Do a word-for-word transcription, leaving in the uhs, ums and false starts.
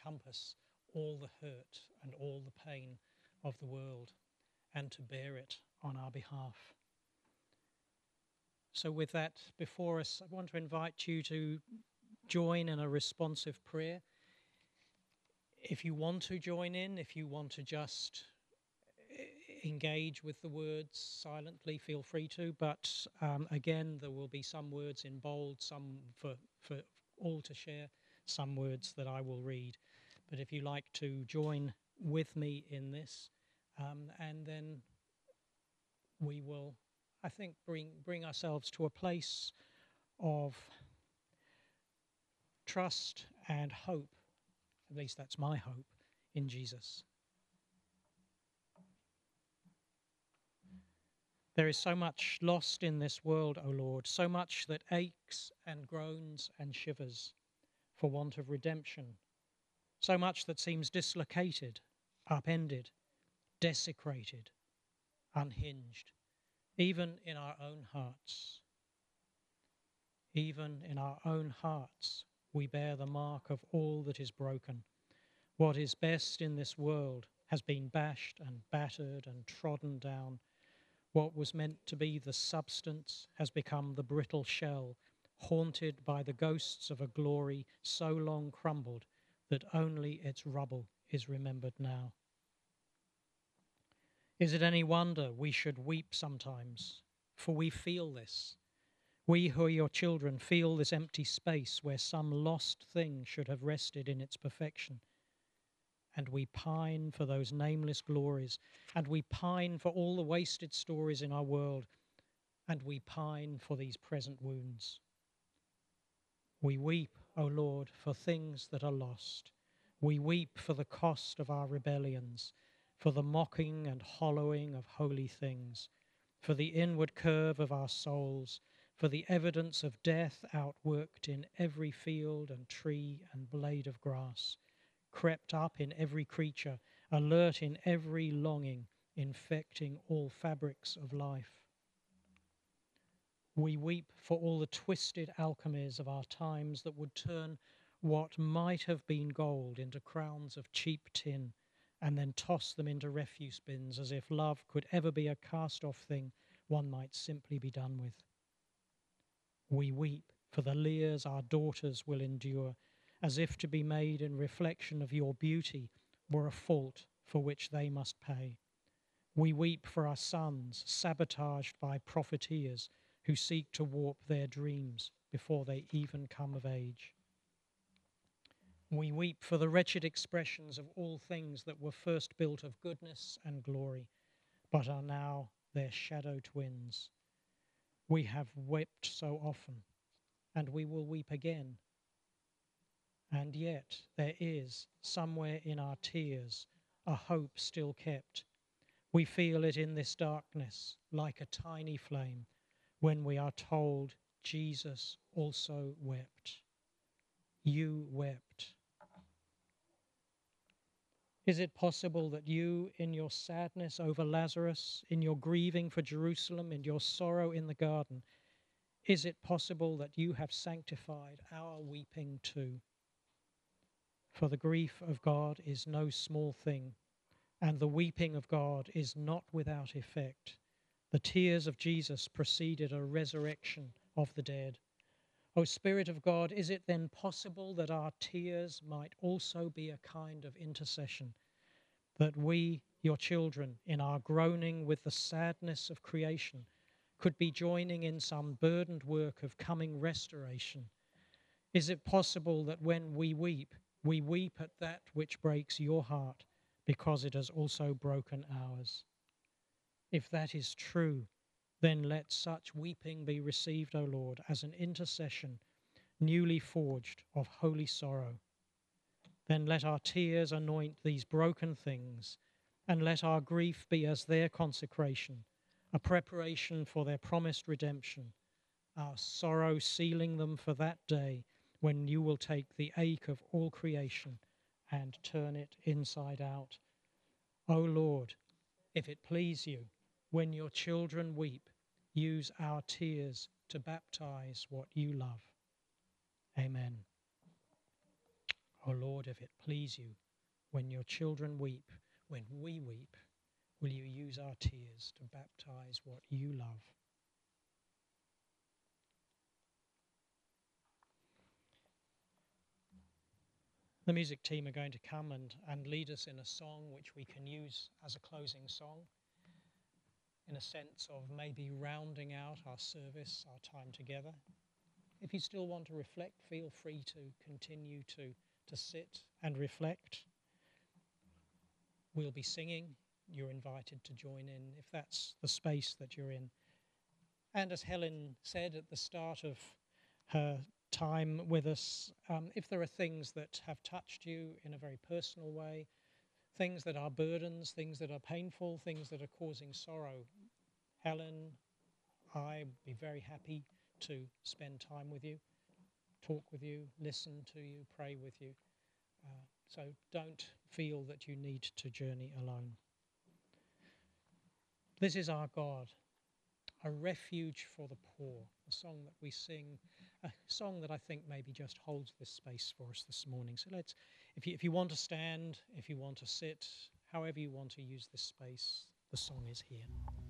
encompass all the hurt and all the pain of the world and to bear it on our behalf. So with that before us, I want to invite you to join in a responsive prayer. If you want to join in, if you want to just engage with the words silently, feel free to. But um, again, there will be some words in bold, some for, for all to share, some words that I will read. But if you like to join with me in this, um, and then we will, I think, bring bring ourselves to a place of trust and hope. At least that's my hope in Jesus. There is so much lost in this world, O Lord, so much that aches and groans and shivers for want of redemption, so much that seems dislocated, upended, desecrated, unhinged, even in our own hearts. Even in our own hearts, we bear the mark of all that is broken. What is best in this world has been bashed and battered and trodden down. What was meant to be the substance has become the brittle shell, haunted by the ghosts of a glory so long crumbled that only its rubble is remembered now. Is it any wonder we should weep sometimes? For we feel this. We who are your children feel this empty space where some lost thing should have rested in its perfection. And we pine for those nameless glories, and we pine for all the wasted stories in our world, and we pine for these present wounds. We weep, O Lord, for things that are lost. We weep for the cost of our rebellions, for the mocking and hollowing of holy things, for the inward curve of our souls, for the evidence of death outworked in every field and tree and blade of grass, crept up in every creature, alert in every longing, infecting all fabrics of life. We weep for all the twisted alchemies of our times that would turn what might have been gold into crowns of cheap tin and then toss them into refuse bins as if love could ever be a cast-off thing one might simply be done with. We weep for the leers our daughters will endure, as if to be made in reflection of your beauty were a fault for which they must pay. We weep for our sons sabotaged by profiteers who seek to warp their dreams before they even come of age. We weep for the wretched expressions of all things that were first built of goodness and glory, but are now their shadow twins. We have wept so often, and we will weep again. And yet there is, somewhere in our tears, a hope still kept. We feel it in this darkness, like a tiny flame, when we are told Jesus also wept. You wept. Is it possible that you, in your sadness over Lazarus, in your grieving for Jerusalem, in your sorrow in the garden, is it possible that you have sanctified our weeping too? For the grief of God is no small thing, and the weeping of God is not without effect. The tears of Jesus preceded a resurrection of the dead. O Spirit of God, is it then possible that our tears might also be a kind of intercession, that we, your children, in our groaning with the sadness of creation, could be joining in some burdened work of coming restoration? Is it possible that when we weep, we weep at that which breaks your heart, because it has also broken ours? If that is true, then let such weeping be received, O Lord, as an intercession newly forged of holy sorrow. Then let our tears anoint these broken things, and let our grief be as their consecration, a preparation for their promised redemption, our sorrow sealing them for that day when you will take the ache of all creation and turn it inside out. O Lord, if it please you, when your children weep, use our tears to baptize what you love. Amen. O Lord, if it please you, when your children weep, when we weep, will you use our tears to baptize what you love? The music team are going to come and, and lead us in a song which we can use as a closing song, in a sense of maybe rounding out our service, our time together. If you still want to reflect, feel free to continue to, to sit and reflect. We'll be singing. You're invited to join in if that's the space that you're in. And as Helen said at the start of her time with us, um, if there are things that have touched you in a very personal way, things that are burdens, things that are painful, things that are causing sorrow, Helen, I would be very happy to spend time with you, talk with you, listen to you, pray with you. Uh, so don't feel that you need to journey alone. This is our God, a refuge for the poor, a song that we sing, a song that I think maybe just holds this space for us this morning. So let's, if you, if you want to stand, if you want to sit, however you want to use this space, the song is here.